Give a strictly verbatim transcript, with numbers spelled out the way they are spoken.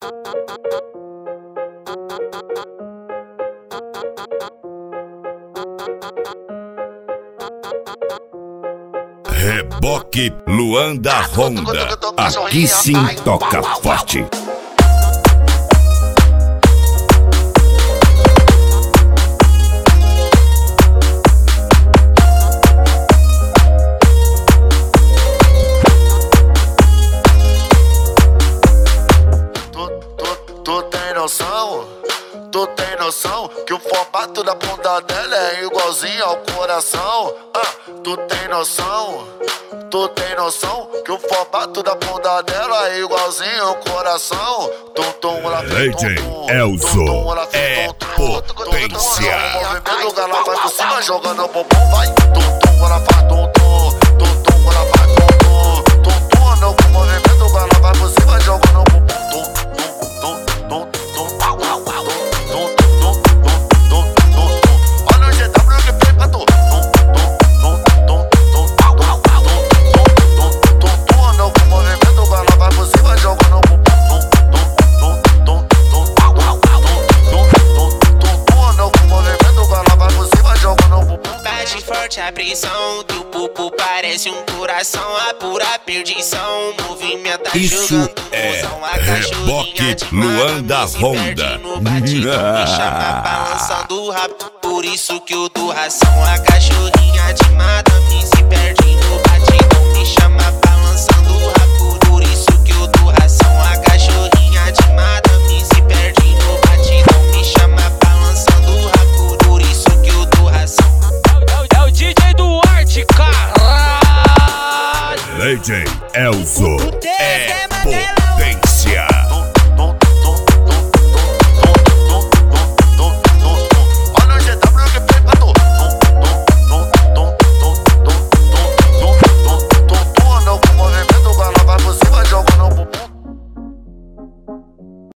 Reboque Luan da Honda. Aqui sim toca forte. Tu tem noção? Tu tem noção que o formato da bunda dela é igualzinho ao coração? Ah, tu tem noção? Tu tem noção que o formato da bunda dela é igualzinho ao coração? Tum tum, ela fez tum tum. Elzo é potência. O movimento ela vai por cima jogando o bumbum, vai. Tum tum, ela faz tum tum. Tum tum, ela faz tum tum. Tum tum, não, o movimento ela vai por cima jogando o bumbum. Olha o G W que fez pra tu. Não, o movimento ela vai por cima jogando o bumbum. Não, o movimento ela vai por cima jogando o bumbum. Bate forte a pressão do pupu, parece um coração, a pura perdição. Movimenta isso é Reboque Luan da Honda. Me chama balançando o rabo, por isso que eu dou ração. A cachorrinha de madame se perde no batidão. Me chama balançando o rabo, por isso que eu dou ração. A cachorrinha de madame se perde no batidão. Me chama balançando o rabo, por isso que eu dou ração. É o D J Duarte, caralho. D J Elzo